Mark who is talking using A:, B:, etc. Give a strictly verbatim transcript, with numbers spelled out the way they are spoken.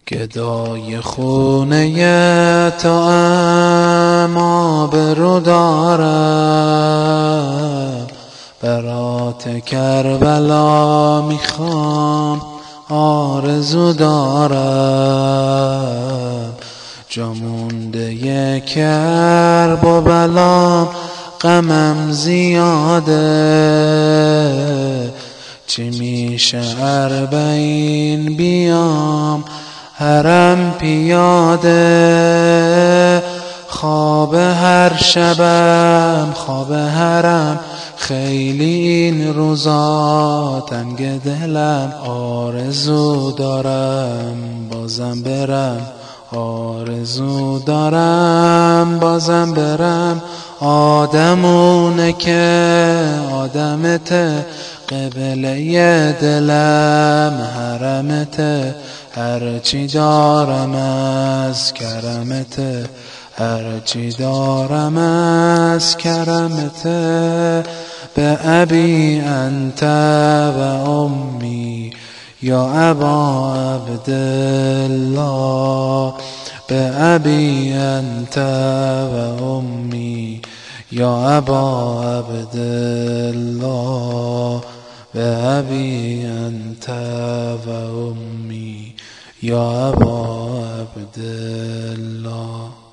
A: گدای خونه تو اما برو دارم، برات کربلا میخوام آرزو دارم. جا مونده یک کرب و بلام غمم زیاده، چی میشه اربعین بیام حرم پیاده. خواب هر شبم خواب حرم، خیلی این روزا تنگ دلم. آرزو دارم بازم برم، آرزو دارم بازم برم. آدمونه که آدمته، قبله دلم حرمته. هرچی دارم از کرمته، هرچی دارم از کرمته. به ابی انت و امی یا ابا عبدالله، به ابی انت و امی یا ابا عبدالله، به ابی انت و امی یا ابا عبدالله.